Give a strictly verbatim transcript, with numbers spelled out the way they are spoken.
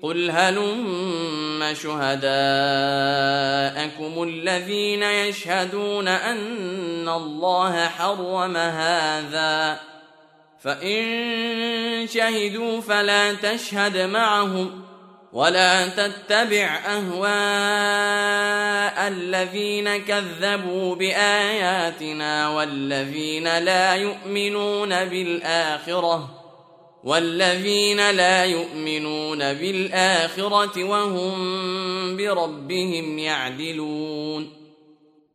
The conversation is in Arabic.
قل هلم شهداءكم الذين يشهدون أن الله حرم هذا، فإن شهدوا فلا تشهد معهم ولا تتبع أهواء الذين كذبوا بآياتنا والذين لا يؤمنون بالآخرة والذين لا يؤمنون بالآخرة وهم بربهم يعدلون.